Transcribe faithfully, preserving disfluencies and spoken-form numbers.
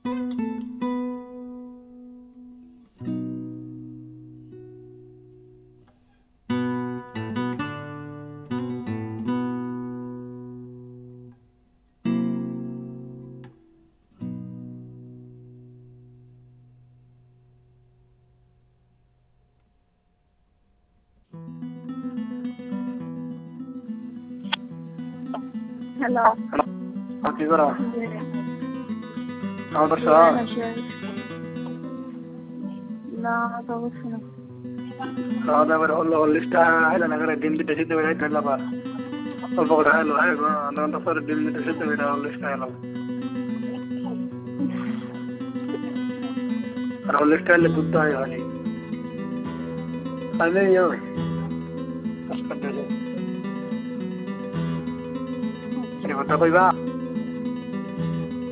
Hello. हाँ की करा हाँ बस Yeah, no sure. No, तो कुछ नहीं. हाँ तो मेरे होल होल लिस्ट है ना अगर दिन भी टचित हुए कर ला बार और बहुत है लो है ना तो फिर दिन भी टचित हुए होल लिस्ट है लो होल लिस्ट है ले बुद्धा है वाली अरे यो बस कर दे अरे बता कोई बात